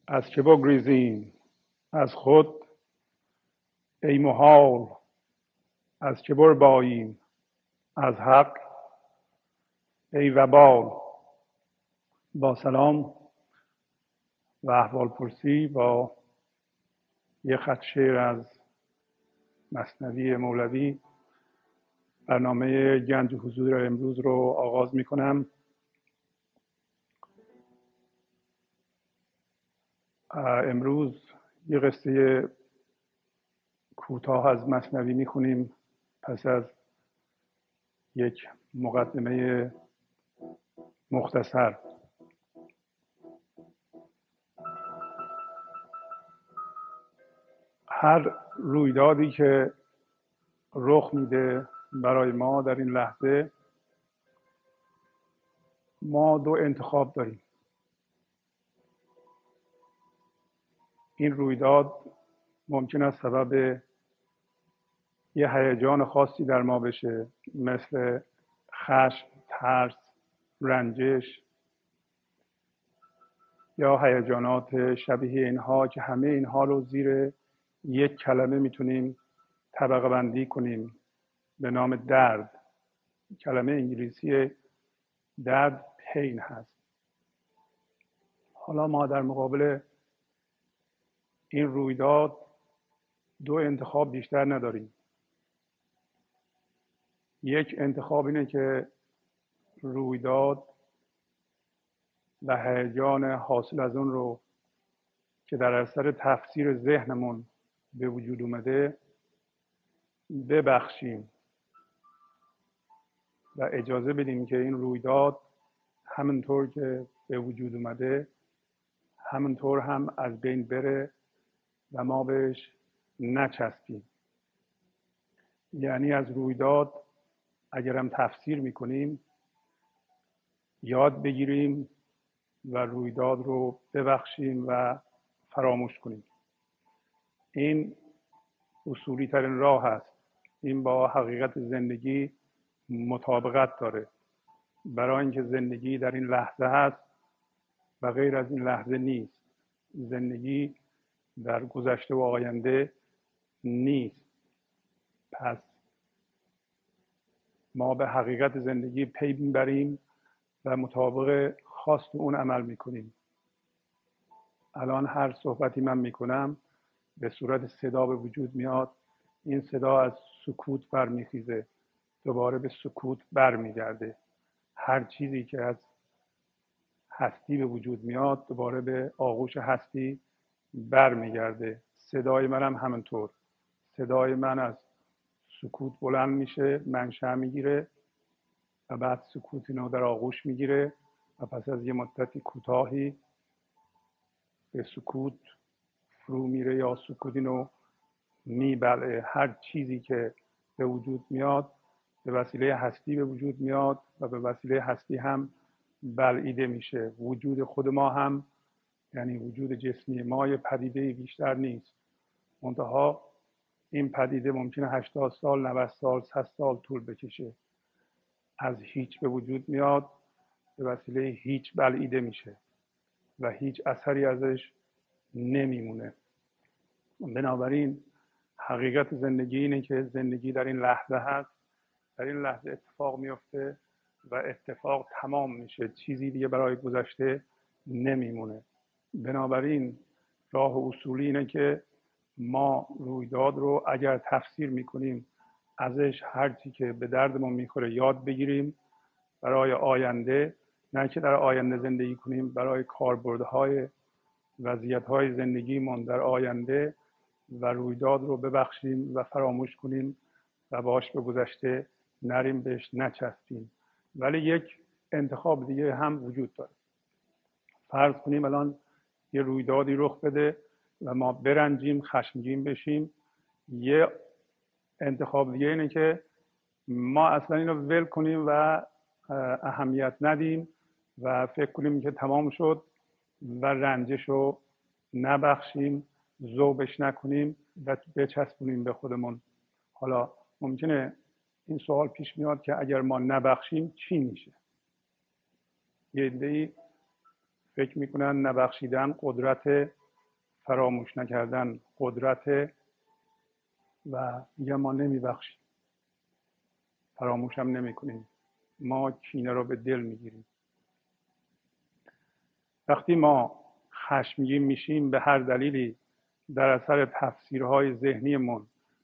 از که بگریزیم از خود ای محال، از که برباییم از حق ای وبال. با سلام و احوال پرسی با یه خط شعر از مثنوی مولوی برنامه گنج حضور امروز رو آغاز می کنم. امروز یه قصه کوتاه از مثنوی می خونیم پس از یک مقدمه مختصر. هر رویدادی که رخ میده برای ما در این لحظه، ما دو انتخاب داریم. این رویداد ممکن است سبب یه هیجان خاصی در ما بشه، مثل خشم، ترس، رنجش یا هیجانات شبیه اینها که همه اینها رو زیر یک کلمه میتونیم طبقه بندی کنیم به نام درد. کلمه انگلیسی درد پین هست. حالا ما در مقابل این رویداد دو انتخاب بیشتر نداریم. یک انتخاب اینه که رویداد و هیجان حاصل از اون رو که در اثر تفسیر ذهنمون به وجود اومده ببخشیم و اجازه بدیم که این رویداد همونطور که به وجود اومده همونطور هم از بین بره و ما بهش نچسبیم. یعنی از رویداد اگرم تفسیر میکنیم یاد بگیریم و رویداد رو ببخشیم و فراموش کنیم. این اصولی ترین راه است. این با حقیقت زندگی مطابقت داره. برای اینکه زندگی در این لحظه هست و غیر از این لحظه نیست. زندگی در گذشته و آینده نیست. پس ما به حقیقت زندگی پی میبریم و مطابق خواست اون عمل میکنیم. الان هر صحبتی من میکنم به صورت صدا به وجود میاد. این صدا از سکوت برمیخیزه، دوباره به سکوت برمیگرده. هر چیزی که از هستی به وجود میاد دوباره به آغوش هستی برمیگرده. صدای منم همینطور. صدای من از سکوت بلند میشه، منشأ میگیره و بعد سکوت اینو در آغوش میگیره و پس از یه مدتی کوتاهی به سکوت فرو میره یا سکوت اینو میبلعه. هر چیزی که به وجود میاد به وسیله هستی به وجود میاد و به وسیله هستی هم بلعیده میشه. وجود خود ما هم، یعنی وجود جسمی ما، یه پدیده بیشتر نیست. منتها این پدیده ممکنه 80 سال، 90 سال، 100 سال طول بکشه. از هیچ به وجود میاد، به وسیله هیچ بلعیده میشه و هیچ اثری ازش نمیمونه. بنابراین حقیقت زندگی اینه که زندگی در این لحظه هست. در این لحظه اتفاق میفته و اتفاق تمام میشه. چیزی دیگه برای گذشته نمیمونه. بنابراین راه اصولی اینه که ما رویداد رو اگر تفسیر میکنیم ازش هرچی که به دردمون میخوره یاد بگیریم برای آینده، نه که در آینده زندگی کنیم، برای کاربردهای وضعیت‌های زندگیمون در آینده، و رویداد رو ببخشیم و فراموش کنیم و باش به گذشته نریم، بهش نچسبیم. ولی یک انتخاب دیگه هم وجود داره. فرض کنیم الان یه رویدادی رخ بده و ما برنجیم، خشمگین بشیم. یه انتخاب دیگه اینه که ما اصلا اینو ول کنیم و اهمیت ندیم و فکر کنیم که تمام شد و رنجش رو نبخشیم، ذوبش نکنیم و بچسبونیم به خودمون. حالا ممکنه این سوال پیش میاد که اگر ما نبخشیم چی میشه؟ یه عده‌ای فکر میکنن نبخشیدن قدرت فراموش نکردن قدرت و میگن ما نمیبخشیم، فراموش هم نمی کنیم، ما کینه رو به دل میگیریم. وقتی ما خشمگین میشیم به هر دلیلی در اثر تفسیرهای ذهنیمون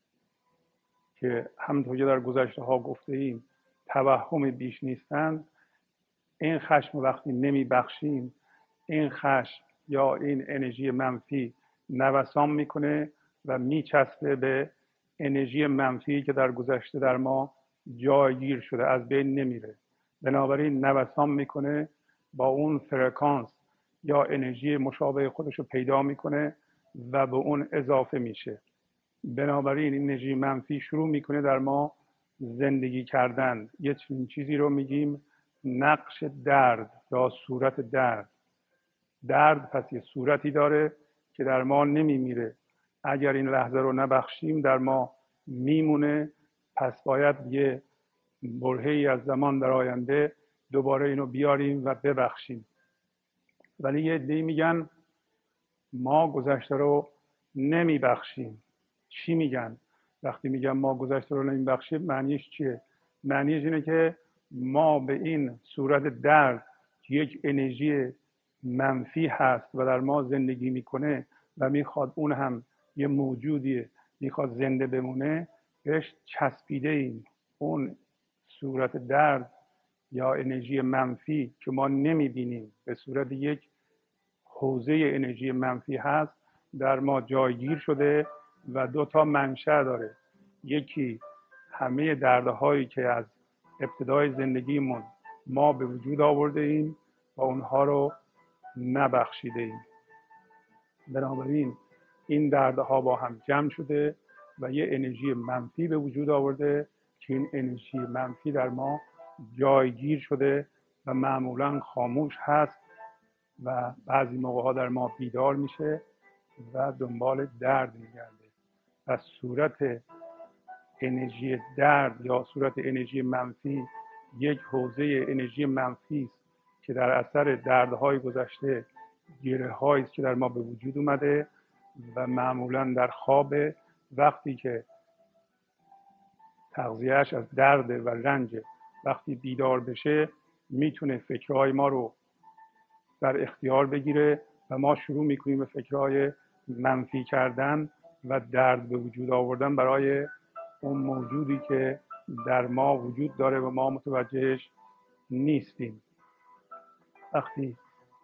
که همونطور که در گذشته ها گفته ایم توهم بیش نیستند، این خشم وقتی نمی بخشیم، این خشم یا این انرژی منفی نوسان میکنه و میچسبه به انرژی منفی که در گذشته در ما جایگیر شده، از بین نمیره. بنابراین نوسان میکنه، با اون فرکانس یا انرژی مشابه خودش رو پیدا میکنه و به اون اضافه میشه. بنابراین این انرژی منفی شروع میکنه در ما زندگی کردن. یه چیزی رو میگیم نقش درد یا صورت درد. درد پس یه صورتی داره که در ما نمیمیره. اگر این لحظه رو نبخشیم در ما میمونه، پس باید یه برهه‌ای از زمان در آینده دوباره اینو بیاریم و ببخشیم. ولی یه عده‌ای میگن ما گذشته رو نمیبخشیم. چی میگن؟ وقتی میگن ما گذشته رو نمیبخشیم معنیش چیه؟ معنیش اینه که ما به این صورت درد که یک انرژی منفی هست و در ما زندگی میکنه و میخواد اون هم یه موجودیه، میخواد زنده بمونه، بهش چسبیده ایم. اون صورت درد یا انرژی منفی که ما نمیبینیم به صورت یک حوزه انرژی منفی هست در ما جایگیر شده و دو تا منشأ داره. یکی همه دردهایی که از ابتدای زندگیمون ما به وجود آورده ایم و اونها رو نبخشیده ایم. بنابراین این دردها با هم جمع شده و یه انرژی منفی به وجود آورده که این انرژی منفی در ما جایگیر شده و معمولا خاموش هست و بعضی موقع ها در ما بیدار میشه و دنبال درد میگرده. و صورت انرژی درد یا صورت انرژی منفی یک حوزه انرژی منفی است که در اثر دردهای گذشته گره هایی است که در ما به وجود اومده و معمولا در خواب، وقتی که تغذیهش از درد و رنج، وقتی بیدار بشه میتونه فکرهای ما رو در اختیار بگیره و ما شروع میکنیم به فکرهای منفی کردن و درد به وجود آوردن برای اون موجودی که در ما وجود داره و ما متوجهش نیستیم. وقتی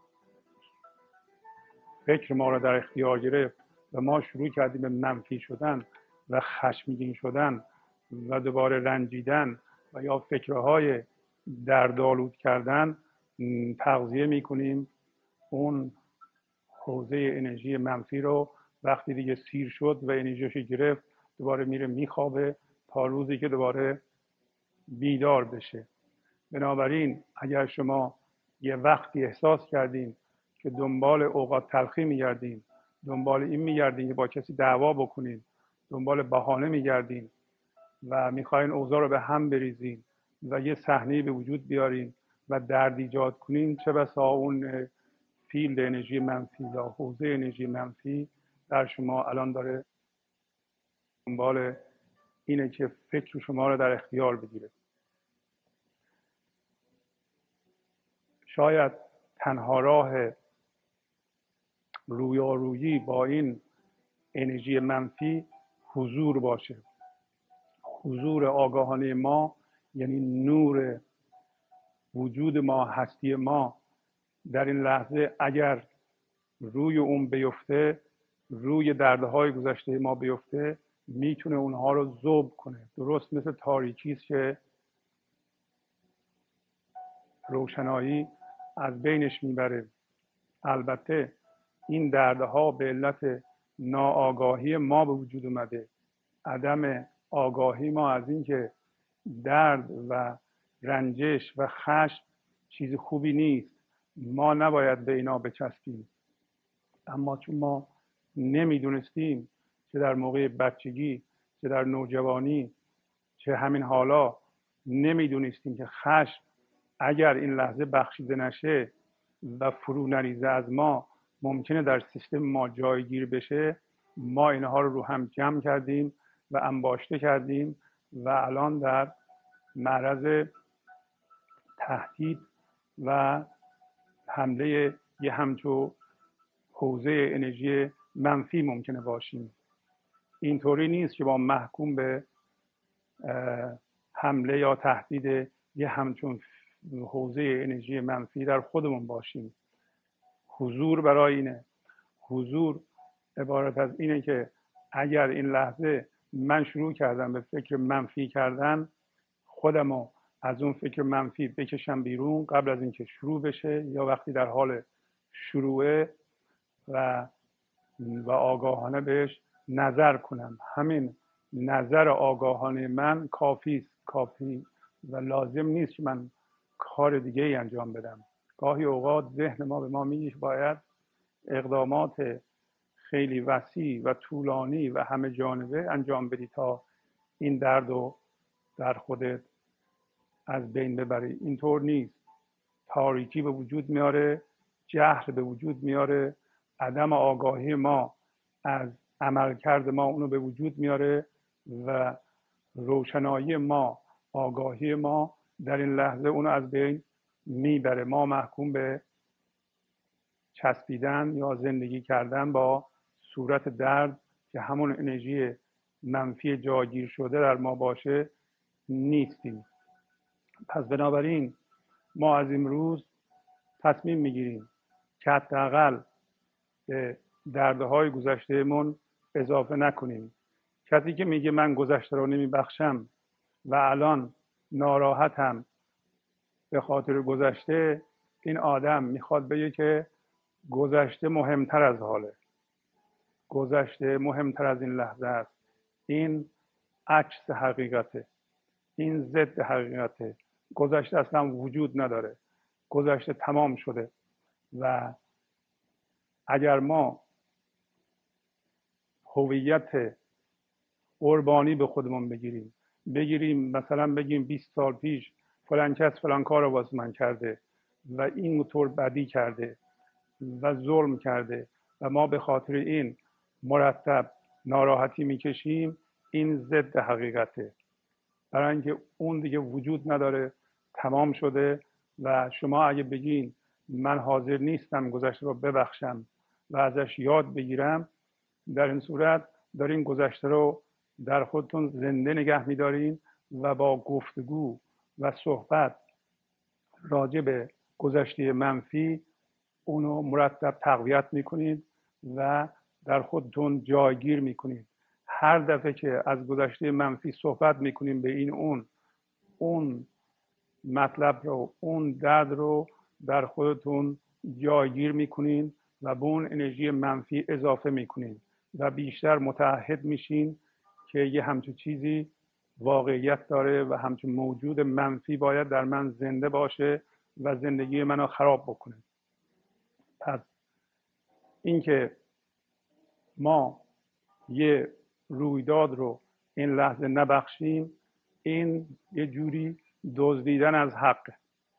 فکر ما رو در اختیار گرفت و ما شروع کردیم به منفی شدن و خشمگین شدن و دوباره رنجیدن و یا فکرهای دردآلود کردن، تغذیه میکنیم اون حوزه انرژی منفی رو. وقتی دیگه سیر شد و انرژیش گرفت دوباره میره میخوابه تا روزی که دوباره بیدار بشه. بنابراین اگر شما یه وقتی احساس کردین که دنبال اوقات تلخی میگردین، دنبال این میگردین که با کسی دعوا بکنین، دنبال بهانه میگردین و میخواین اوضاع رو به هم بریزین و یه صحنه به وجود بیارین و درد ایجاد کنین، چه بسا اون فیلد انرژی منفی یا حوزه انرژی منفی در شما الان داره دنبال اینه که فکر شما رو در اختیار بگیره. شاید تنها راه رویارویی با این انرژی منفی حضور باشه. حضور آگاهانه ما یعنی نور وجود ما، هستی ما در این لحظه اگر روی اون بیفته، روی دردهای گذشته ما بیفته، میتونه اونها رو ذوب کنه. درست مثل تاریکی است که روشنایی از بینش میبره. البته این دردها به علت ناآگاهی ما به وجود اومده، عدم آگاهی ما از اینکه درد و رنجش و خشم چیز خوبی نیست، ما نباید به اینا بچسبیم. اما چون ما نمیدونستیم، چه در موقع بچگی، چه در نوجوانی، چه همین حالا، نمیدونستیم که خشم اگر این لحظه بخشیده نشه و فرو نریزه از ما، ممکنه در سیستم ما جایگیر بشه، ما اینها رو هم جمع کردیم و انباشته کردیم و الان در معرض تهدید و حمله یه همچو حوزه انرژی منفی ممکنه باشیم. اینطوری نیست که ما محکوم به حمله یا تهدید یه همچون حوزه انرژی منفی در خودمون باشیم. حضور برای اینه. حضور عبارت از اینه که اگر این لحظه من شروع کردم به فکر منفی کردن، خودمو از اون فکر منفی بکشم بیرون قبل از اینکه شروع بشه یا وقتی در حال شروعه و آگاهانه بهش نظر کنم. همین نظر آگاهانه من کافی و لازم نیست که من کار دیگه ای انجام بدم. گاهی اوقات ذهن ما به ما میگه باید اقدامات خیلی وسیع و طولانی و همه جانبه انجام بدی تا این درد رو در خودت از بین ببری. اینطور نیست. تاریکی به وجود میاره، جهل به وجود میاره، عدم آگاهی ما از عملکرد ما اونو به وجود میاره و روشنایی ما، آگاهی ما در این لحظه اونو از بین میبره. ما محکوم به چسبیدن یا زندگی کردن با صورت درد که همون انرژی منفی جاگیر شده در ما باشه نیستیم. پس بنابراین ما از امروز تصمیم میگیریم که حداقل به دردهای گذشتهمون اضافه نکنیم. کسی که میگه من گذشته رو نمیبخشم و الان ناراحتم به خاطر گذشته، این آدم میخواد بگه که گذشته مهمتر از حاله، گذشته مهمتر از این لحظه است. این عکس حقیقته، این ضد حقیقته. گذشته اصلا وجود نداره، گذشته تمام شده. و اگر ما هویت قربانی به خودمون بگیریم مثلا بگیم 20 سال پیش فلان کس فلان کار رو واسه من کرده و این طور بدی کرده و ظلم کرده و ما به خاطر این مرتب ناراحتی میکشیم، این ضد حقیقته. برای اینکه اون دیگه وجود نداره، تمام شده. و شما اگه بگین من حاضر نیستم گذشته رو ببخشم و ازش یاد بگیرم، در این صورت دارین گذشته رو در خودتون زنده نگه میدارین و با گفتگو و صحبت راجع به گذشته منفی اونو مرتب تقویت میکنید و در خودتون جایگیر میکنید. هر دفعه که از گذشته منفی صحبت میکنیم به اون مطلب رو، اون درد رو در خودتون جایگیر میکنین و به اون انرژی منفی اضافه میکنین و بیشتر متعهد میشین که یه همچون چیزی واقعیت داره و همچون موجود منفی باید در من زنده باشه و زندگی منو خراب بکنه. پس اینکه ما یه رویداد رو این لحظه نبخشیم، این یه جوری دزدیدن از حقه.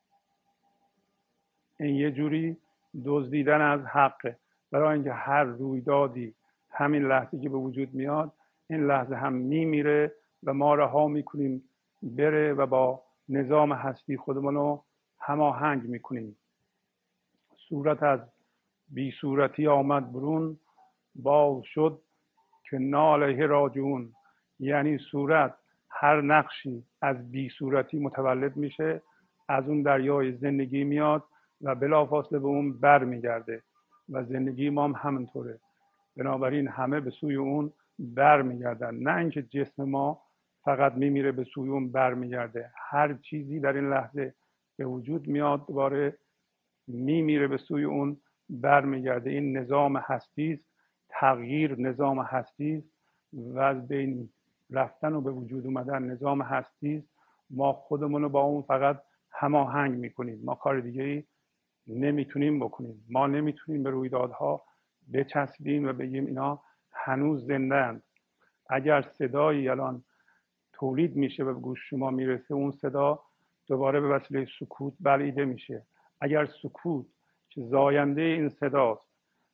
این یه جوری دزدیدن از حقه. برای اینکه هر رویدادی همین لحظه که به وجود میاد، این لحظه هم میمیره و ما رها میکنیم بره و با نظام هستی خودمون رو هماهنگ میکنیم. صورت از بی صورتی آمد برون، باز شد که ناله راجعون. یعنی صورت هر نقشی از بی صورتی متولد میشه، از اون دریای زندگی میاد و بلافاصله به اون بر میگرده و زندگی ما هم همینطوره. بنابراین همه به سوی اون بر میگردن، نه اینکه جسم ما فقط میمیره به سوی اون بر میگرده. هر چیزی در این لحظه به وجود میاد دوباره میمیره به سوی اون بر میگرده. این نظام هستی است، تغییر نظام هستی است و از بین رفتن و به وجود اومدن نظام هستی است. ما خودمون رو با اون فقط هماهنگ میکنیم، ما کار دیگه ای نمیتونیم بکنیم. ما نمیتونیم به رویدادها بچسبیم و بگیم اینا هنوز زنده‌اند. اگر صدایی الان تولید میشه و به گوش شما میرسه، اون صدا دوباره به وسیله سکوت بلعیده میشه. اگر سکوت که زاینده این صداست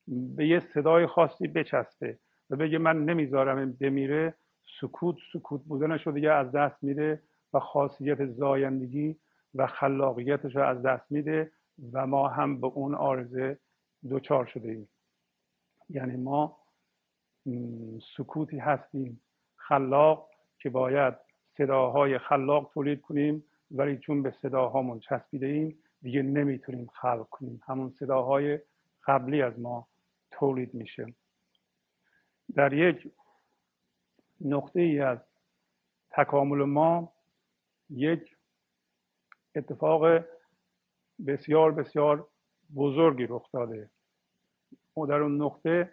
به یه صدای خاصی بچسبه و بگه من نمیذارم بمیره، سکوت بودنش رو دیگه از دست میده و خاصیت زایندگی و خلاقیتش رو از دست میده و ما هم به اون آرزه دوچار شده ایم. یعنی ما سکوتی هستیم خلاق که باید صداهای خلاق تولید کنیم، ولی چون به صداهامون چسبیده ایم دیگه نمیتونیم خلق کنیم، همون صداهای قبلی از ما تولید میشه. در یک نقطه ای از تکامل ما یک اتفاق بسیار بسیار بزرگی رخ داده. و در اون نقطه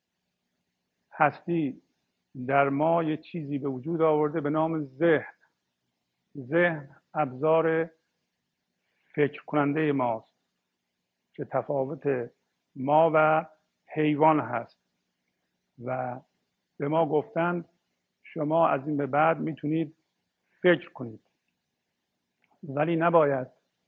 هستی در ما یه چیزی به وجود آورده به نام ذهن. ذهن ابزار فکر کننده ماست که تفاوت ما و حیوان هست و به ما گفتند شما از این به بعد میتونید فکر کنید، ولی نباید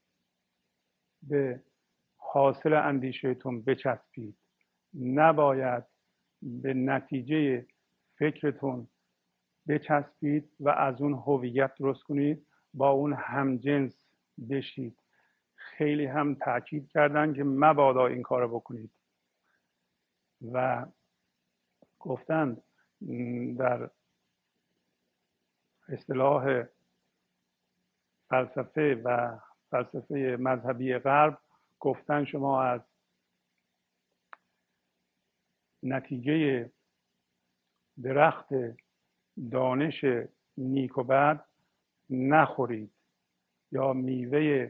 به حاصل اندیشهتون بچسبید، نباید به نتیجه فکرتون بچسبید و از اون هویت درست کنید، با اون همجنس بشید. خیلی هم تاکید کردن که مبادا این کار بکنید و گفتند در اصطلاح فلسفه و فلسفه مذهبی غرب گفتن شما از نتیجه درخت دانش نیک و بد نخورید، یا میوه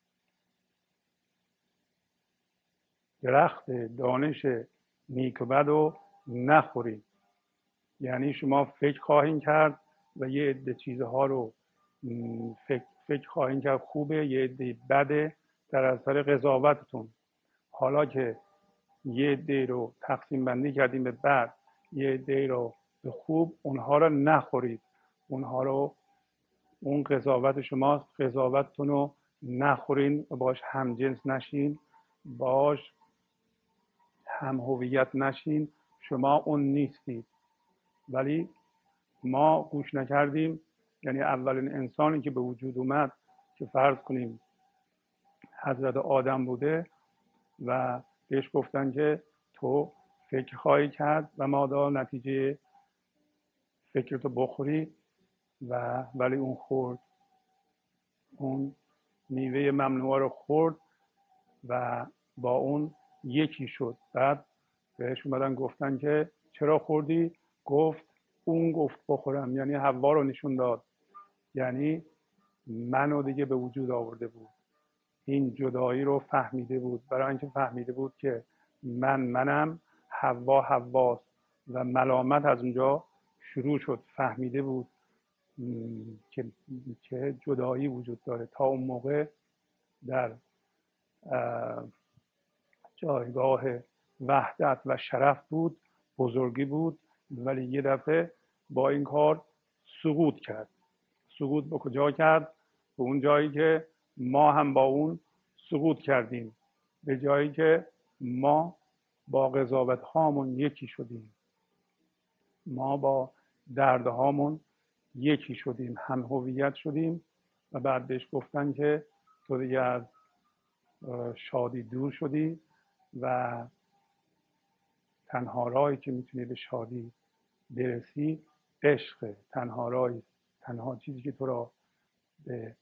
درخت دانش نیک و بد رو نخورید. یعنی شما فکر خواهید کرد و یه عده چیزها رو فکر خواهید کرد خوبه، یه عده بده در اثر قضاوتتون. حالا که یه عده رو تقسیم بندی کردیم به بد، یه عده رو به خوب، اونها رو نخورید، اونها رو، اون قضاوت شماست، قضاوتتون رو نخورین و باش همجنس نشین، باش هم هویت نشین، شما اون نیستید. ولی ما گوش نکردیم. یعنی اولین انسانی که به وجود اومد که فرض کنیم حضرت آدم بوده و بهش گفتن که تو فکر خواهی کرد و مادا نتیجه فکرتو بخوری، و ولی اون خورد، اون میوه ممنوعه رو خورد و با اون یکی شد. بعد بهش اومدن گفتن که چرا خوردی؟ گفت اون گفت بخورم، یعنی حوا رو نشون داد، یعنی منو دیگه به وجود آورده بود. این جدایی رو فهمیده بود، برای اینکه فهمیده بود که منم، حوا حواست و ملامت از اونجا شروع شد. فهمیده بود که جدایی وجود داره. تا اون موقع در جایگاه وحدت و شرف بود، بزرگی بود، ولی یه دفعه با این کار سقوط کرد. سقوط به کجا کرد؟ به اون جایی که ما هم با اون سقوط کردیم، به جایی که ما با قضاوت هامون یکی شدیم، ما با درد هامون یکی شدیم، هم هویت شدیم. و بعد بهش گفتن که تو دیگه از شادی دور شدی و تنها راهی که میتونی به شادی برسی عشق. تنها راهی، تنها چیزی که تو را به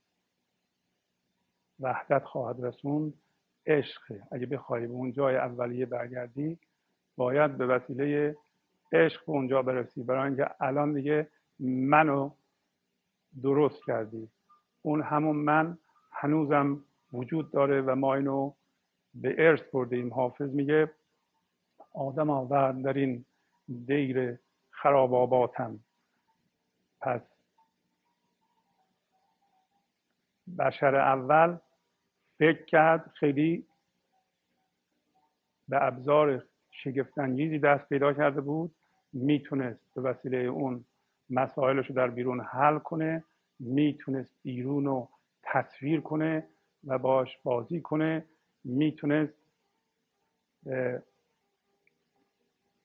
وحدت خواهد رسوند عشق. اگه بخوای به اون جای اولیه برگردی باید به وسیله عشق به اونجا برسی، برای اینکه الان دیگه منو درست کردی. اون همون من هنوزم وجود داره و ما اینو به ارث بردیم. حافظ میگه آدم آورد در این دیر خراب آباتم. پس بشر اول فکر کرد، خیلی به ابزار شگفت‌انگیزی دست پیدا کرده بود، میتونست به وسیله اون مسائلش رو در بیرون حل کنه، میتونست بیرون رو تصویر کنه و باش بازی کنه، میتونست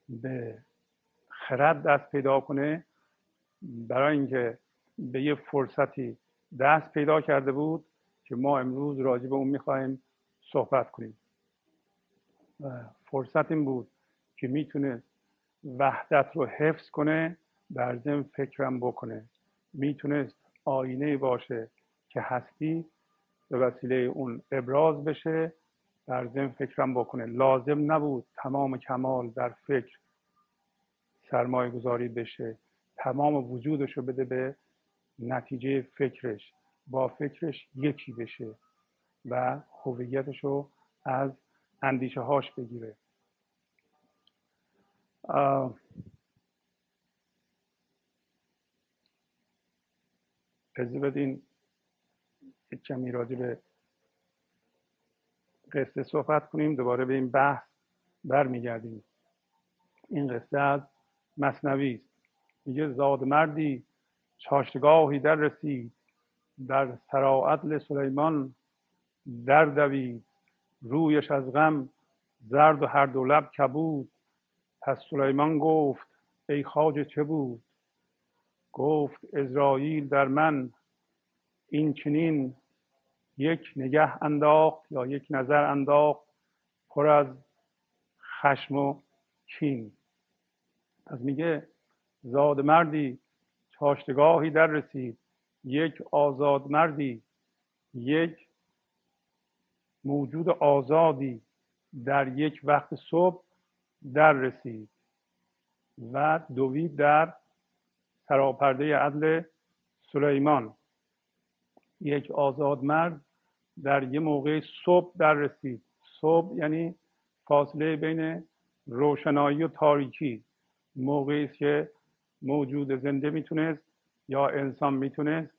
به خرد دست پیدا کنه، برای اینکه به یه فرصتی دست پیدا کرده بود که ما امروز راجع به اون میخوایم صحبت کنیم. فرصت این بود که میتونه وحدت رو حفظ کنه، در ضمن فکرم بکنه. میتونست آینه باشه که هستی به وسیله اون ابراز بشه، در ضمن فکرم بکنه. لازم نبود تمام کمال در فکر سرمایه گذاری بشه، تمام وجودش رو بده به نتیجه فکرش، با فکرش یکی بشه و هویتش رو از اندیشه هاش بگیره. اجازه بدین یک کمی راجع به قصه صحبت کنیم، دوباره به این بحث برمیگردیم. این قصه از مثنوی است. میگه زاد مردی چاشتگاهی در رسید، در سراعدل سلیمان در دوید، رویش از غم زرد و هر دو لب کبود. پس سلیمان گفت ای خواجه چه بود؟ گفت عزراییل در من این چنین یک نگه انداخت یا یک نظر انداخت، پر از خشم و کین. از میگه زاد مردی چاشتگاهی در رسید، یک آزاد مردی، یک موجود آزادی در یک وقت صبح در رسید و دوید در سراپرده عدل سلیمان. یک آزاد مرد در یک موقع صبح در رسید. صبح یعنی فاصله بین روشنایی و تاریکی. موقعی است که موجود زنده میتونست یا انسان میتونست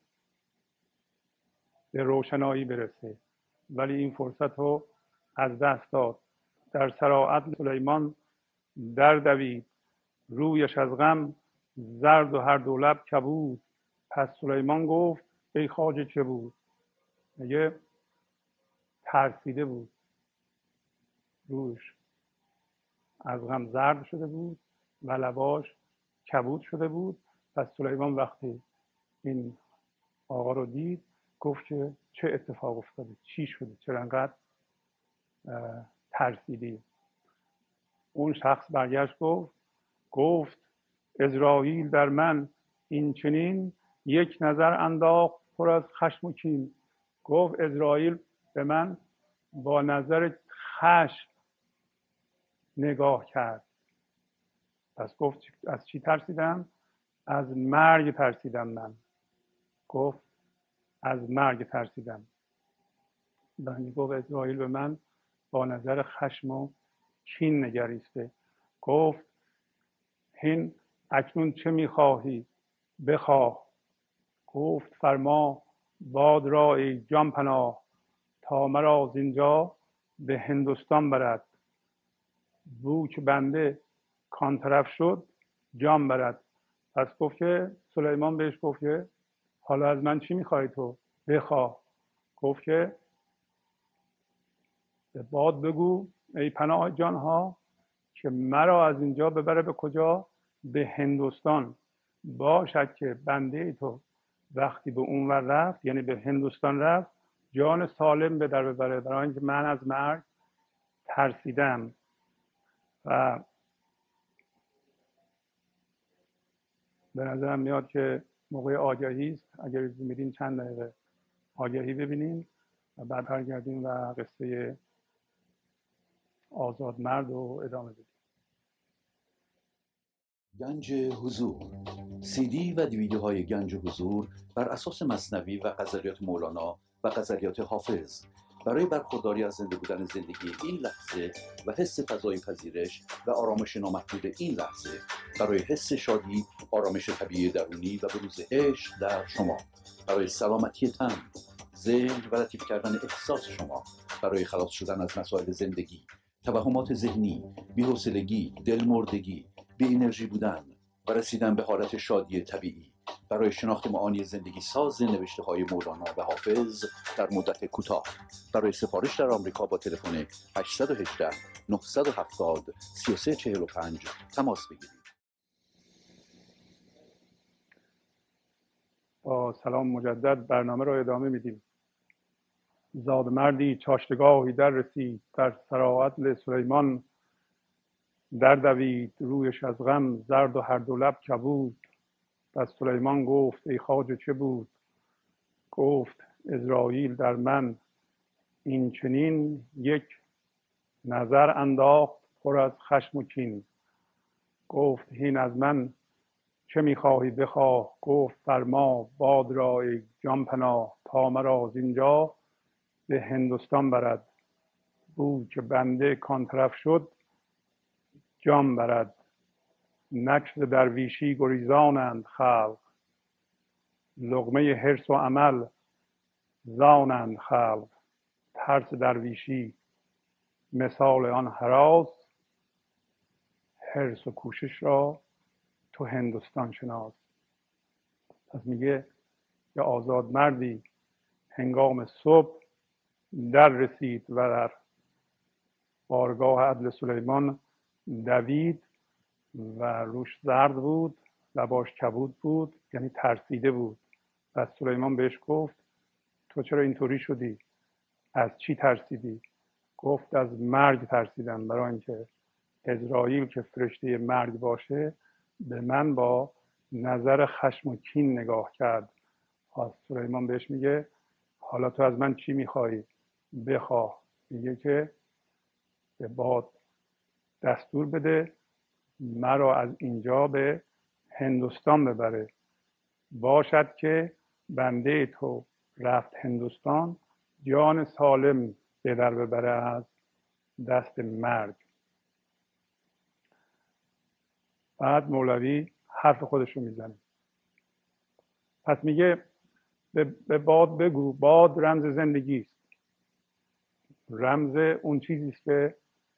به روشنایی برسه، ولی این فرصت رو از دست داد. در سراعدل سلیمان در دوید، رویش از غم زرد و هر دو لب کبود. پس سلیمان گفت ای خواجه چه بود؟ میگه ترسیده بود، روش از غم زرد شده بود و لباش کبود شده بود. پس سلیمان وقتی این آقا رو دید گفت که چه اتفاق افتاده، چی شده، چرا انقدر ترسیدی؟ اون شخص برگشت گفت عزراییل در من این چنین یک نظر انداخت، پر از خشم و کین. گفت عزراییل به من با نظر خشم نگاه کرد. پس گفت از چی ترسیدم؟ از مرگ ترسیدم. من گفت از مرگ ترسیدم. بعد گفت عزراییل به من با نظر خشم و کین نگریسته. گفت هین اکنون چه میخواهی؟ بخواه. گفت فرما باد را ای جان پناه، تا مرا از اینجا به هندوستان برد. بو که بنده کان طرف شد جان برد. پس گفت که سلیمان بهش گفت که حالا از من چی میخوای تو؟ بخواه. گفت که به باد بگو ای پناه جانها که مرا از اینجا ببره به کجا؟ به هندوستان. باشد که بنده تو وقتی به اون ور رفت، یعنی به هندوستان رفت، جان سالم به در ببره، برای اینکه من از مرگ ترسیدم. و به نظرم میاد که موقع آگهی است. اگر میرین چند دقیقه آگهی ببینیم و بعد برگردیم و قصه آزاد مرد رو ادامه بدیم. گنج حضور، سی دی و دیویدیوهای گنج حضور بر اساس مثنوی و غزلیات مولانا و غزلیات حافظ برای برخورداری از زنده بودن زندگی این لحظه و حس فضای پذیرش و آرامش نامحدود این لحظه، برای حس شادی، آرامش طبیعی درونی و بروز عشق در شما، برای سلامتی تن، ذهن و لطیف کردن احساس شما، برای خلاص شدن از مسائل زندگی، توهمات ذهنی، بی‌حوصلگی، دلمردگی، بی انرژی بودن و رسیدن به حالت شادی طبیعی. برای شناخت معانی زندگی ساز نوشته های مولانا و حافظ در مدت کوتاه. برای سفارش در آمریکا با تلفن 818 970 3345 تماس بگیرید. با سلام مجدد برنامه را ادامه میدیم. زاد مردی چاشتگاهی در رسید، در سراعدل سلیمان در دوید، رویش از غم زرد و هر دو لب کبود. پس سلیمان گفت ای خواجه چه بود؟ گفت عزراییل در من این چنین یک نظر انداخت پر از خشم و کین. گفت هین از من چه میخواهی بخواه؟ گفت فرما باد را ای جان پناه. تا مرا زینجا به هندوستان برد، بود که بنده کان طرف شد جان برد. نک ز درویشی گریزانند خلق، لقمه حرص و عمل زانند خلق. ترس درویشی مثال آن هراس، حرص و کوشش را تو هندوستان شناس. پس میگه یه آزاد مردی هنگام صبح در رسید و در بارگاه عدل سلیمان دوید و روش زرد بود، لباش کبود بود، یعنی ترسیده بود. پس سلیمان بهش گفت تو چرا اینطوری شدی؟ از چی ترسیدی؟ گفت از مرگ ترسیدم، برای اینکه عزراییل که فرشته مرگ باشه به من با نظر خشم و کین نگاه کرد. پس سلیمان بهش میگه حالا تو از من چی میخوایی؟ بخواه. میگه که به باد دستور بده مرا از اینجا به هندوستان ببره. باشد که بنده تو رفت هندوستان، جان سالم به در ببره از دست مرگ. بعد مولوی حرف خودش رو میزنه. پس میگه به باد بگو باد رمز زندگی است، رمز اون چیزی است که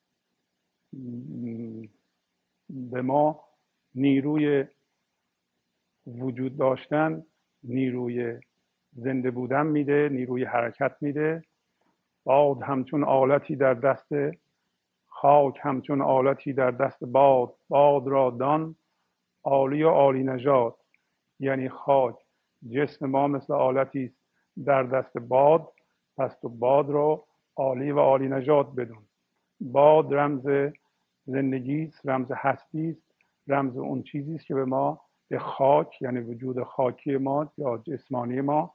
به ما نیروی وجود داشتن، نیروی زنده بودن میده، نیروی حرکت میده. باد همچون آلتی در دست خاک، همچون آلتی در دست باد. باد را دان عالی و عالی نژاد، یعنی خاک جسم ما مثل آلتی است در دست باد. پس تو باد را عالی و عالی نژاد بدون. باد رمز زندگی است، رمز هستی است، رمز اون چیزی است که به ما، به خاک یعنی وجود خاکی ما یا جسمانی ما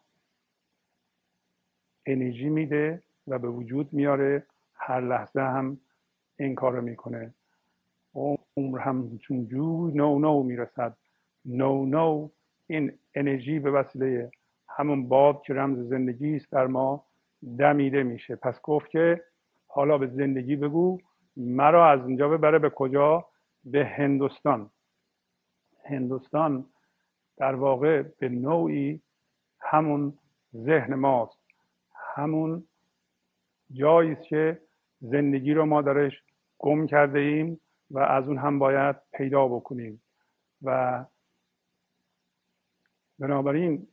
انرژی میده و به وجود میاره. هر لحظه هم این کار رو میکنه. عمر هم چون جوی نو نو میرسد. نو نو این انرژی به وسیله همون باد که رمز زندگی است در ما دمیده میشه. پس گفت که حالا به زندگی بگو مرا از اینجا ببره به کجا؟ به هندوستان. هندوستان در واقع به نوعی همون ذهن ماست، همون جایی است که زندگی رو ما درش گم کرده ایم و از اون هم باید پیدا بکنیم. و بنابراین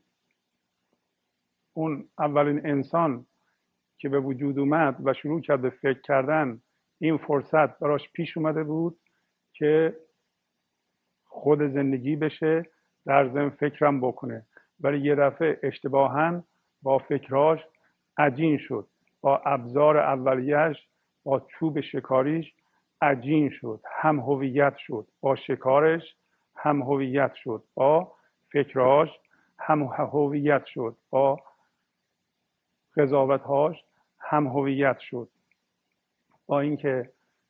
اون اولین انسان که به وجود اومد و شروع کرد به فکر کردن، این فرصت براش پیش اومده بود که خود زندگی بشه، در ضمن فکرم بکنه. ولی یه دفعه اشتباهاً با فکرهاش عجین شد، با ابزار اولیه‌اش، با چوب شکاریش عجین شد، هم هویت شد. با شکارش هم هویت شد، با فکرهاش هم هویت شد، با قضاوت‌هاش هم هویت شد. با اینکه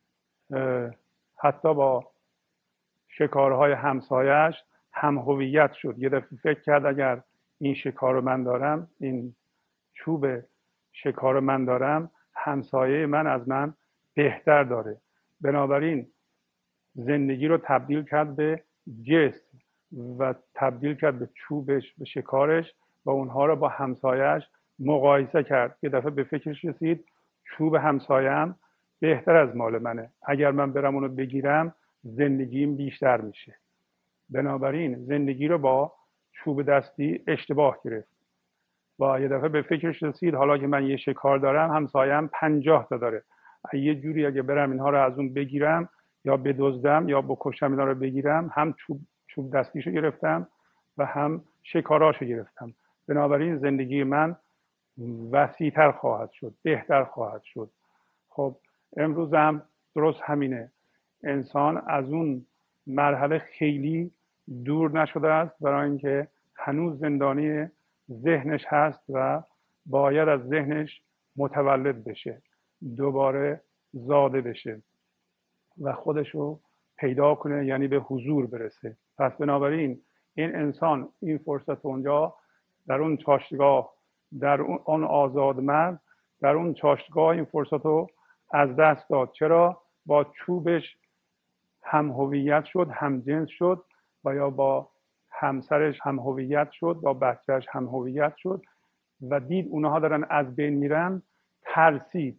حتی با شکارهای همسایش هم هویت شد. یه دفعه فکر کرد اگر این شکار رو من دارم، این چوب شکار رو من دارم، همسایه من از من بهتر داره. بنابراین زندگی رو تبدیل کرد به جسم و تبدیل کرد به چوبش، به شکارش، و اونها رو با همسایش مقایسه کرد. یه دفعه به فکرش رسید چوب همسایم بهتر از مال منه، اگر من برم اونو بگیرم زندگیم بیشتر میشه. بنابراین زندگی رو با چوب دستی اشتباه گرفت و یه دفعه به فکرش رسید حالا که من یه شکار دارم همسایم 50 تا داره، یه جوری اگه برم اینها رو از اون بگیرم یا بدزدم یا بکشم اینا رو بگیرم، هم چوب دستیشو گرفتم و هم شکاراشو گرفتم، بنابراین زندگی من وسیع‌تر خواهد شد، بهتر خواهد شد. خب امروز هم درست همینه، انسان از اون مرحله خیلی دور نشده است، برای اینکه هنوز زندانی ذهنش هست و باید از ذهنش متولد بشه، دوباره زاده بشه و خودشو پیدا کنه، یعنی به حضور برسه. پس بنابراین این انسان این فرصت اونجا در اون چاشتگاه، در اون آزاد مرد، در اون چاشتگاه این فرصت رو از دست داد. چرا؟ با چوبش هم هویت شد، هم جنس شد و یا با همسرش هم هویت شد، با بچهش هم هویت شد و دید اونها دارن از بین میرن، ترسید.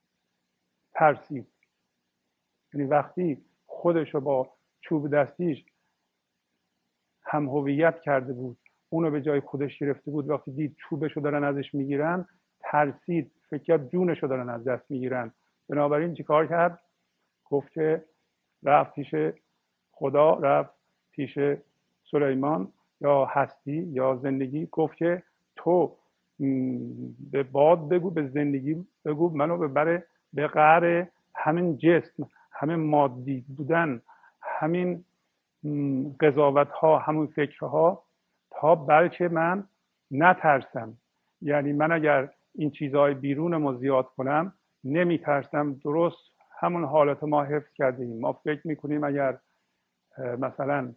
یعنی وقتی خودش رو با چوب دستیش هم هویت کرده بود، اونو به جای خودش گرفته بود، وقتی دید چوبش رو دارن ازش میگیرن ترسید، فکر کرد جونش رو دارن از دست میگیرن. بنابراین چیکار کرد؟ گفت که رفت پیش خدا، رفت پیش سلیمان یا هستی یا زندگی، گفت که تو به باد بگو، به زندگی بگو منو ببره به قعر همین جسم، همین مادی بودن، همین قضاوت ها، همون فکرها، تا بلکه من نترسم. یعنی من اگر این چیزهای بیرونمو زیاد کنم نمیترسم. درست همون حالت ما حفظ کرده ایم. ما فکر میکنیم اگر مثلا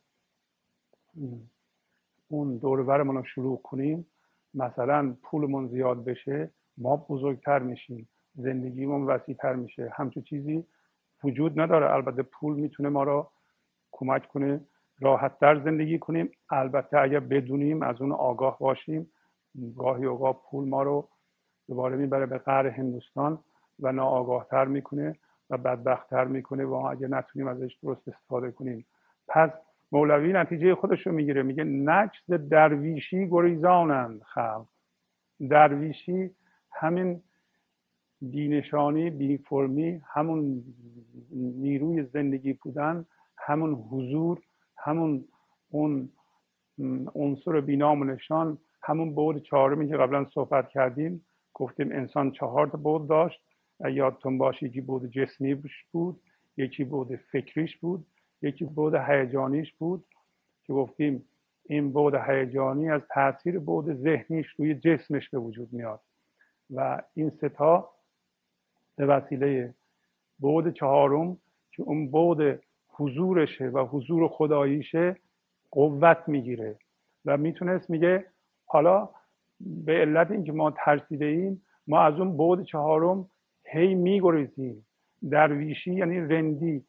اون دور و برمون رو شروع کنیم، مثلا پولمون زیاد بشه، ما بزرگتر میشیم، زندگیمون وسیع‌تر میشه. همچون چیزی وجود نداره. البته پول میتونه ما رو کمک کنه راحت‌تر زندگی کنیم، البته اگر بدونیم، از اون آگاه باشیم. گاهی اوقات پول ما رو دوباره میبره به قعر هندوستان و ناآگاه‌تر میکنه و بدبخت‌تر میکنه و اگر نتونیم ازش درست استفاده کنیم. پس مولوی نتیجه خودش رو میگیره، میگه نجز درویشی گریزانند خلق. درویشی همین بینشانی، بی فرمی، همون نیروی زندگی بودن، همون حضور، همون اون عنصر بینام و نشان، همون بعد چهارمی که قبلا صحبت کردیم. گفتیم انسان 4 تا بعد داشت، یادتون باشه یکی بعد جسمی بود، یکی بعد فکریش بود، یکی بعد هیجانیش بود که گفتیم این بعد هیجانی از تاثیر بعد ذهنیش روی جسمش به وجود میاد و این سه تا به وسیله بعد چهارم که اون بعد حضورشه و حضور خداییشه قوت میگیره و میتونست، میگه حالا به علت اینکه ما ترسیده ایم ما از اون بعد چهارم هی میگریزیم. درویشی یعنی رندی،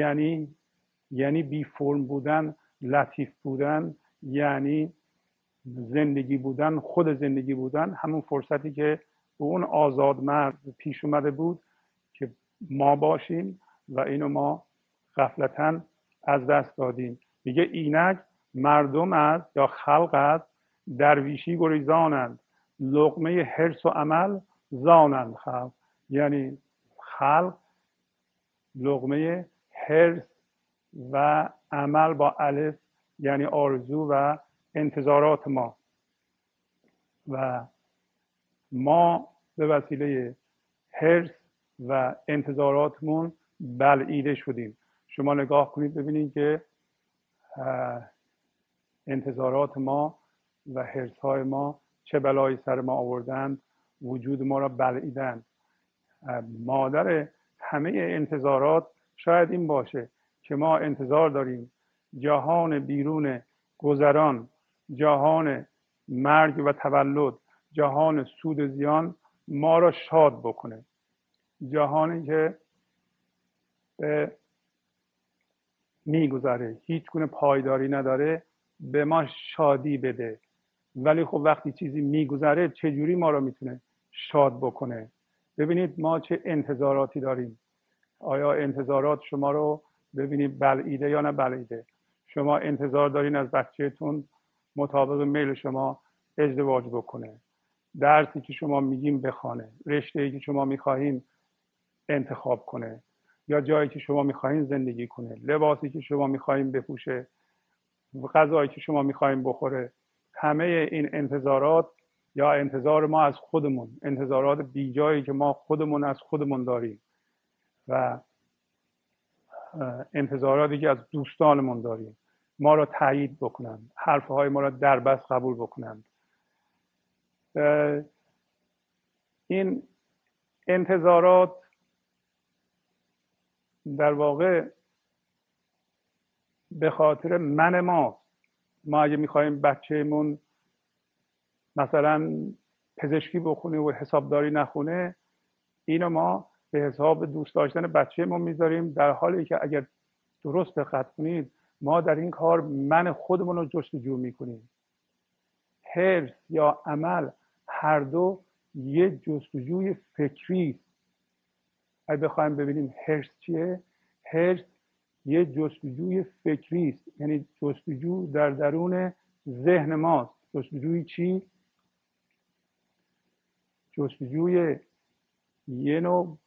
یعنی بی فرم بودن، لطیف بودن، یعنی زندگی بودن، خود زندگی بودن. همون فرصتی که به اون آزاد مرد پیش اومده بود که ما باشیم و اینو ما غفلتاً از دست دادیم. میگه اینک مردم از یا خلق از درویشی گریزانند، لقمه حرص و عمل زانند خلق. یعنی خلق لقمه حرص و عمل با الف، یعنی آرزو و انتظارات ما، و ما به وسیله حرص و انتظاراتمون بلعیده شدیم. شما نگاه کنید ببینید که انتظارات ما و حرصهای ما چه بلایی سر ما آوردن، وجود ما را بلعیدن. مادر همه انتظارات شاید این باشه که ما انتظار داریم جهان بیرون گذران، جهان مرگ و تولد، جهان سود و زیان ما را شاد بکنه، جهانی که میگذره، هیچ گونه پایداری نداره، به ما شادی بده. ولی خب وقتی چیزی میگذره چجوری ما را میتونه شاد بکنه؟ ببینید ما چه انتظاراتی داریم. آیا انتظارات شما رو ببینید بلعیده یا نه بلعیده؟ شما انتظار دارین از بچهتون مطابق میل شما ازدواج بکنه، درسی که شما میگیم بخونه، رشته‌ای که شما میخواهیم انتخاب کنه، یا جایی که شما میخواهیم زندگی کنه، لباسی که شما میخواهیم بپوشه، غذایی که شما میخواهیم بخوره. همه این انتظارات یا انتظار ما از خودمون، انتظارات بیجایی که ما خودمون از خودمون داریم و انتظاراتی که از دوستانمون داریم، ما را تایید بکنند، حرفهای ما را در بس قبول بکنند. این انتظارات در واقع به خاطر من ماست. ما اگه میخوایم بچه‌مون مثلا پزشکی بخونه و حسابداری نخونه، اینو ما به حساب دوست داشتن بچه‌مون میذاریم، در حالی که اگر درست دقت کنید ما در این کار من خودمون رو جستجو میکنیم. حرص یا عمل هر دو یه جستجوی فکری است. اگه بخوایم ببینیم حرص چیه، حرص یه جستجوی فکری است، یعنی جستجو در درون ذهن ماست. جستجوی چی؟ جستجوی یه نوع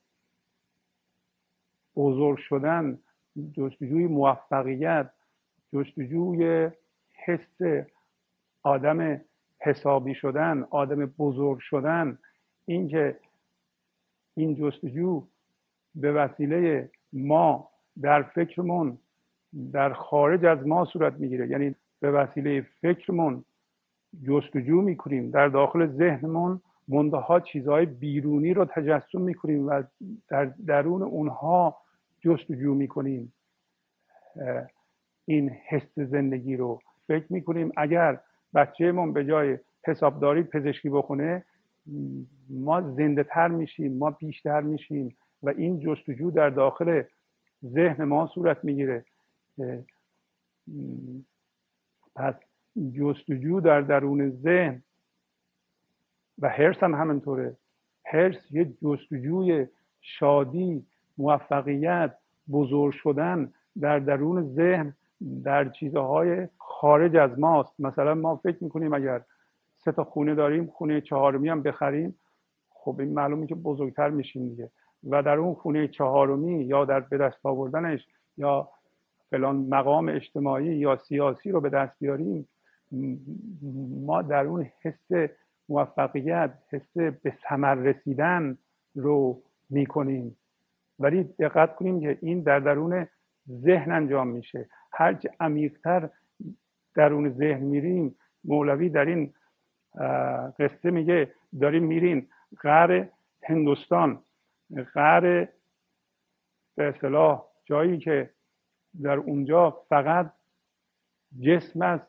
بزرگ شدن، جستجوی موفقیت، جستجوی حس آدم حسابی شدن، آدم بزرگ شدن. اینکه این جستجو به وسیله ما در فکرمون در خارج از ما صورت میگیره، یعنی به وسیله فکرمون جستجو میکنیم در داخل ذهنمون، منتها چیزهای بیرونی رو تجسم میکنیم و در درون اونها جستجو میکنیم. این حس زندگی رو فکر میکنیم اگر بچه‌مون به جای حسابداری پزشکی بخونه، ما زنده تر میشیم، ما بیشتر میشیم و این جستجو در داخل ذهن ما صورت میگیره. پس جستجو در درون ذهن و حرص هم همینطوره. حرص یه جستجوی شادی، موفقیت، بزرگ شدن در درون ذهن در چیزهای خارج از ماست. مثلا ما فکر میکنیم اگر 3 تا خونه داریم، خونه 4می هم بخریم، خب این معلومه که بزرگتر میشیم دیگه، و در اون خونه 4می یا در به دست آوردنش یا فلان مقام اجتماعی یا سیاسی رو به دست بیاریم، ما در اون حس موفقیت، حس به ثمر رسیدن رو میکنیم. ولی دقت کنیم که این در درون ذهن انجام میشه. هرچه عمیق‌تر درون ذهن میریم، مولوی در این قصه میگه داریم میرین غر هندوستان، غر به اصطلاح جایی که در اونجا فقط جسم است،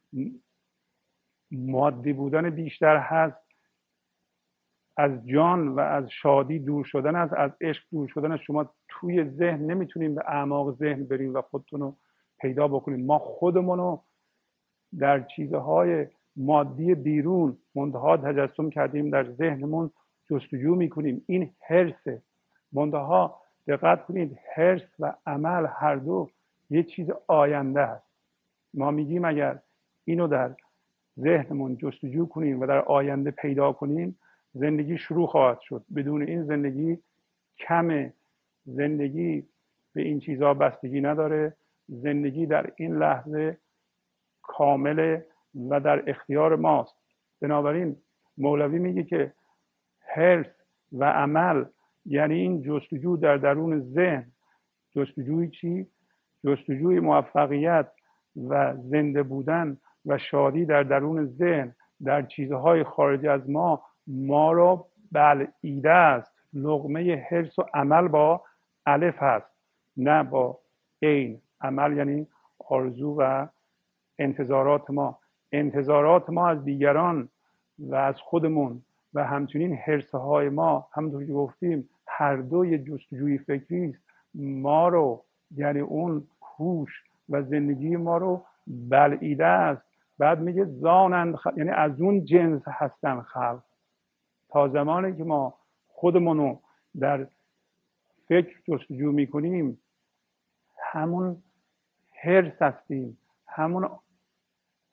مادی بودن بیشتر هست، از جان و از شادی دور شدن است، از عشق دور شدن است. شما توی ذهن نمیتونیم به اعماق ذهن بریم و خودتون رو پیدا بکنیم. ما خودمون رو در چیزهای مادی بیرون منتها تجسم کردیم، در ذهنمون جستجو میکنیم. این حرصه. منتها دقت کنید حرص و عمل هر دو یه چیز آینده است. ما میگیم اگر اینو در ذهنمون جستجو کنیم و در آینده پیدا کنیم، زندگی شروع خواهد شد. بدون این زندگی کمه. زندگی به این چیزها بستگی نداره. زندگی در این لحظه کامله و در اختیار ماست. بنابراین مولوی میگه که حرص و عمل یعنی این جستجو در درون ذهن. جستجوی چی؟ جستجوی موفقیت و زنده بودن و شادی در درون ذهن در چیزهای خارج از ما را بلعیده است. لقمه حرص و عمل با الف هست، نه با عین. عمل یعنی آرزو و انتظارات ما. انتظارات ما از دیگران و از خودمون و همچنین حرصهای ما، همونطور که گفتیم، هر دو یه جستجوی فکری است. ما رو یعنی اون هوش و زندگی ما رو بلعیده است. بعد میگه زانند یعنی از اون جنس هستن خلق. تا زمانی که ما خودمونو در فکر جستجو میکنیم، همون حرص هستیم، همون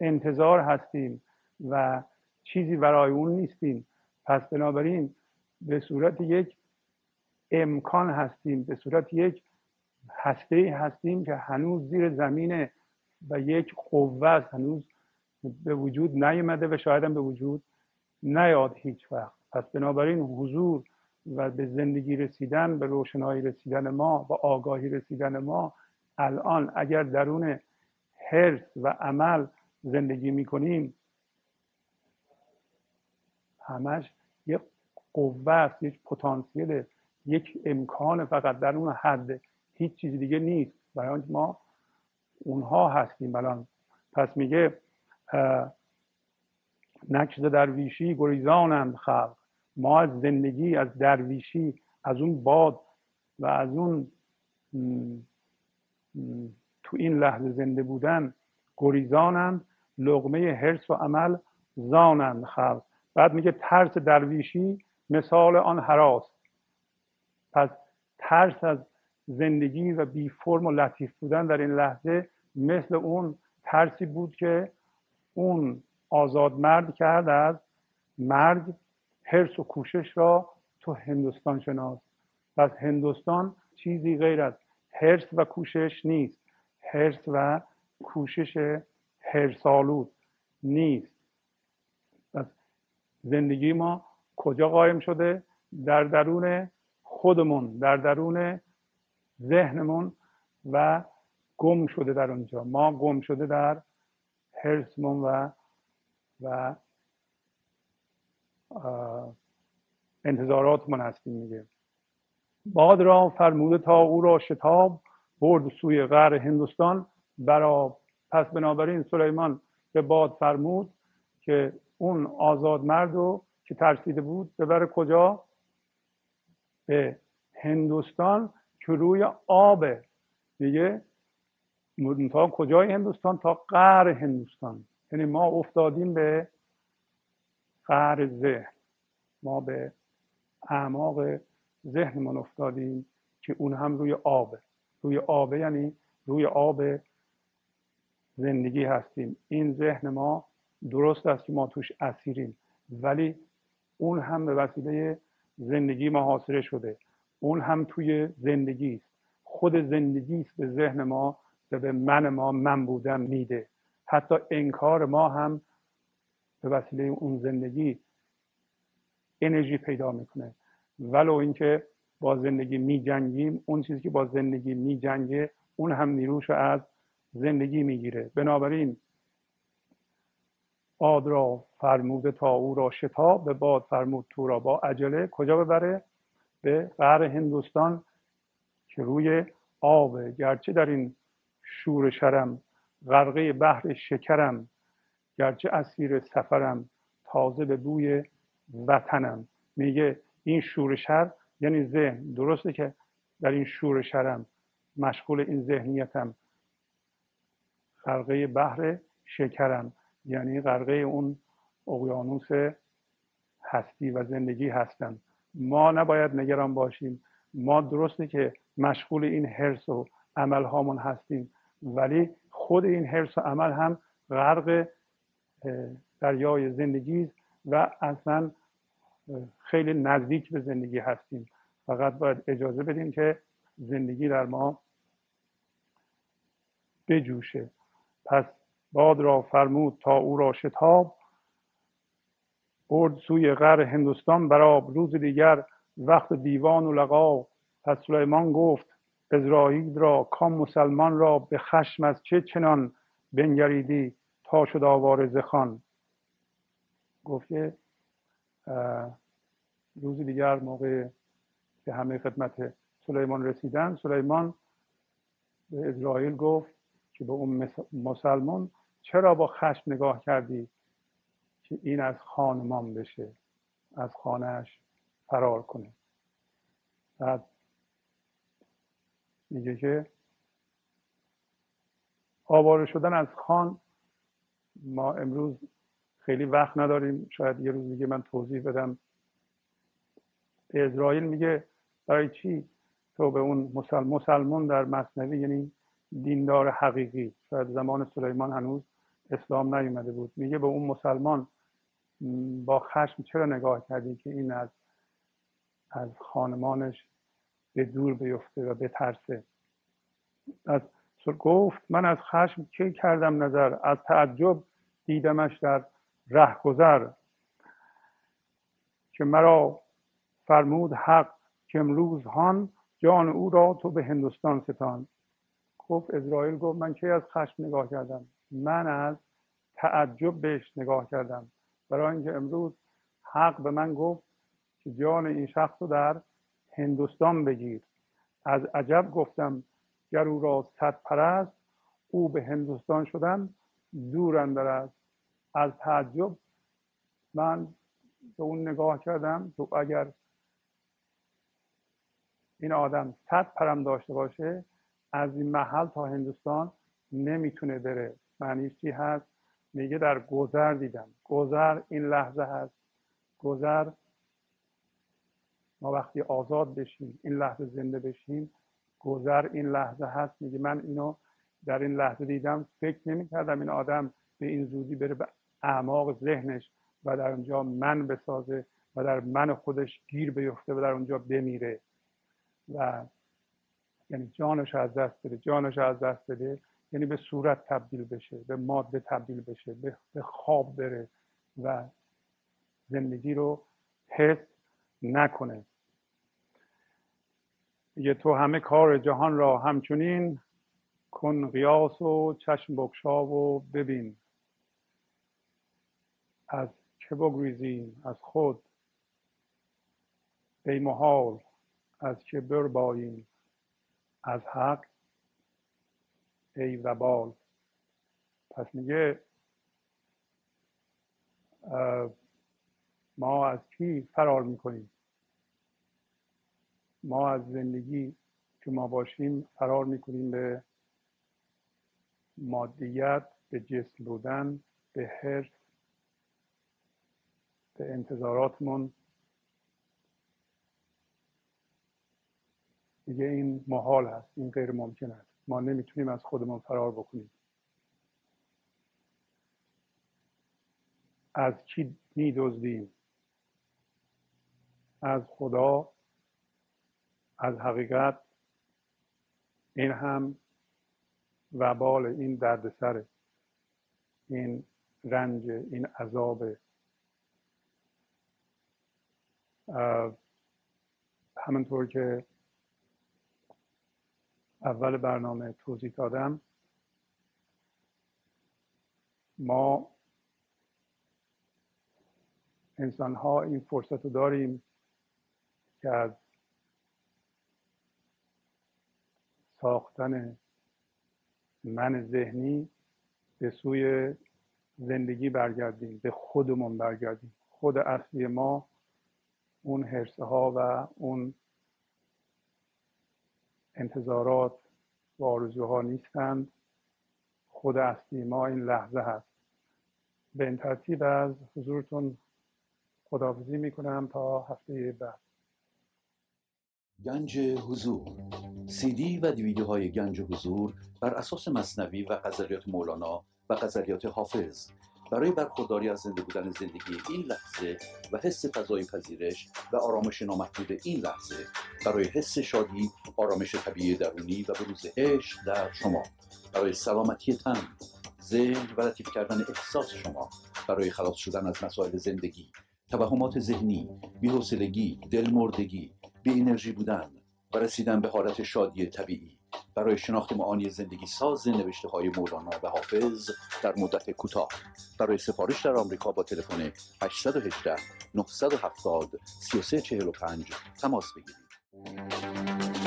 انتظار هستیم و چیزی برای اون نیستیم. پس بنابراین به صورت یک امکان هستیم، به صورت یک هسته هستیم که هنوز زیر زمینه و یک قوه هنوز به وجود نیامده و شاید هم به وجود نیاد هیچ وقت. پس بنابراین حضور و به زندگی رسیدن، به روشنایی رسیدن ما و آگاهی رسیدن ما الان اگر درون حرص و عمل زندگی میکنیم، همش یک قوه است، یک پتانسیل، یک امکان، فقط در اون حد، هیچ چیز دیگه نیست. برای ما اونها هستیم الان. پس میگه نکز درویشی گریزانند خلق. ما از زندگی، از درویشی، از اون باد و از اون تو این لحظه زنده بودن گریزانند، لقمه حرص و عمل زانند خلق. بعد میگه ترس درویشی مثال آن هراست. پس ترس از زندگی و بی فرم و لطیف بودن در این لحظه مثل اون ترسی بود که اون آزاد مرد کرد از مرگ، حرص و کوشش را تو هندوستان شناس. پس هندوستان چیزی غیر از حرص و کوشش نیست، حرص و کوشش حرص‌آلود نیست. پس زندگی ما کجا قایم شده؟ در درون خودمون، در درون ذهنمون و گم شده در اونجا. ما گم شده در حرصمون و انتظاراتمون هستیم. میگه باد را فرموده تا او را شتاب، برد سوی غر هندوستان برآب. پس بنابراین سلیمان به باد فرمود که اون آزاد مرد رو که ترسیده بود ببره کجا؟ به هندوستان که روی آبه. میگه تا کجای هندوستان؟ تا غر هندوستان. یعنی ما افتادیم به غر ذهن، ما به اعماق ذهنمون افتادیم که اون هم روی آبه. روی آبه یعنی روی آب زندگی هستیم. این ذهن ما درست است که ما توش اسیریم، ولی اون هم به وسیله زندگی محاصره شده. اون هم توی زندگی است. خود زندگی است به ذهن ما و به من بودن میده. حتی انکار ما هم به وسیله اون زندگی انرژی پیدا میکنه. ولو اینکه با زندگی میجنگیم، اون چیزی که با زندگی میجنگه اون هم نیروش از زندگی میگیره. بنابراین باد را فرموده تا او را شتاب، به باد فرمود تو را با عجله کجا ببره؟ به غر هندوستان که روی آب. گرچه در این شور شرم غرقه بحر شکرم، گرچه اسیر سفرم تازه به بوی وطنم. میگه این شور شر یعنی ذهن. درسته که در این شور شرم مشغول این ذهنیتم، غرقه بحر شکرم یعنی غرقه اون اقیانوس هستی و زندگی هستم. ما نباید نگران باشیم. ما درسته که مشغول این حرص و عمل هامون هستیم، ولی خود این حرص و عمل هم غرق دریای زندگی و اصلا خیلی نزدیک به زندگی هستیم. فقط باید اجازه بدیم که زندگی در ما بجوشه. پس باد را فرمود تا او را شتاب، برد سوی غر هندوستان برآب. روز دیگر وقت دیوان و لقا. پس سلیمان گفت عزراییل را کام مسلمان را به خشم از چه چنان بنگریدی تا شد آواره ز خوان. گفت که روز دیگر موقع که همه خدمت سلیمان رسیدن، سلیمان به عزراییل گفت که به اون مسلمان چرا با خشم نگاه کردی که این از خانمان بشه، از خانهش فرار کنه. بعد میگه که آواره شدن از خان، ما امروز خیلی وقت نداریم، شاید یه روز دیگه من توضیح بدم. به عزراییل میگه برای چی تو به اون مسلمان در مثنوی یعنی دیندار حقیقی، شاید زمان سلیمان هنوز اسلام نیومده بود. میگه به اون مسلمان با خشم چرا نگاه کردی که این از خانمانش به دور بیفته و بترسه. از گفت من از خشم چه کردم نظر، از تعجب دیدمش در رهگذر. که مرا فرمود حق که امروز هان، جان او را تو به هندوستان ستان. گفت اسرائیل گفت من چه از خشم نگاه کردم، من از تعجب بهش نگاه کردم، برای اینکه امروز حق به من گفت که جان این شخص رو در هندوستان بگیر. از عجب گفتم گر او را صد پرست، او به هندوستان شدن دور اندر است. از تعجب من به اون نگاه کردم که اگر این آدم 100 پرم داشته باشه از این محل تا هندوستان نمیتونه بره. معنیش چی هست؟ میگه در گذر دیدم. گذر این لحظه هست. گذر ما وقتی آزاد بشیم، این لحظه زنده بشیم، گذر این لحظه هست. میگه من اینو در این لحظه دیدم، فکر نمی‌کردم این آدم به این زودی بره به اعماق ذهنش و در اونجا من بسازه و در من خودش گیر بیفته و در اونجا بمیره و یعنی جانش از دست بده. جانش از دست بده یعنی به صورت تبدیل بشه، به ماده تبدیل بشه، به خواب بره و زندگی رو حس نکنه. میگه تو همه کار جهان را همچنین، کن قیاس و چشم بگشا و ببین. از چه بگریزیم؟ از خود ای محال، از چه برباییم؟ از حق ای وبال. پس میگه ما از کی فرار میکنیم؟ ما از زندگی که ما باشیم فرار میکنیم به مادیت، به جسم بودن، به حرص، به انتظاراتمون. میگه این محال هست، این غیر ممکن است. ما نمیتونیم از خودمون فرار بکنیم. از چی میدزدیم؟ از خدا، از حقیقت. این هم وبال این دردسر، این رنج، این عذاب. همونطور که اول برنامه توضیح دادم، ما انسان ها این فرصت رو داریم که از ساختن من ذهنی به سوی زندگی برگردیم، به خودمون برگردیم. خود اصلی ما اون حرصه ها و اون انتظارات و آرزوها نیستند. خود اصلی ما این لحظه هست. به این ترتیب از حضورتون خداحافظی میکنم تا هفته بعد. گنج حضور، CD و دیویدیوهای گنج حضور بر اساس مثنوی و غزلیات مولانا و غزلیات حافظ برای برخورداری از زنده بودن زندگی این لحظه و حس فضای پذیرش و آرامش نامحدود این لحظه، برای حس شادی، آرامش طبیعی درونی و بروز عشق در شما، برای سلامتی تن، ذهن و لطیف کردن احساس شما، برای خلاص شدن از مسائل زندگی، توهمات ذهنی، بی‌حوصلگی، دلمردگی، بی انرژی بودن و رسیدن به حالت شادی طبیعی، برای شناخت معانی زندگی ساز نوشته های مولانا و حافظ در مدت کوتاه. برای سفارش در آمریکا با تلفن 818 970 3345 تماس بگیرید.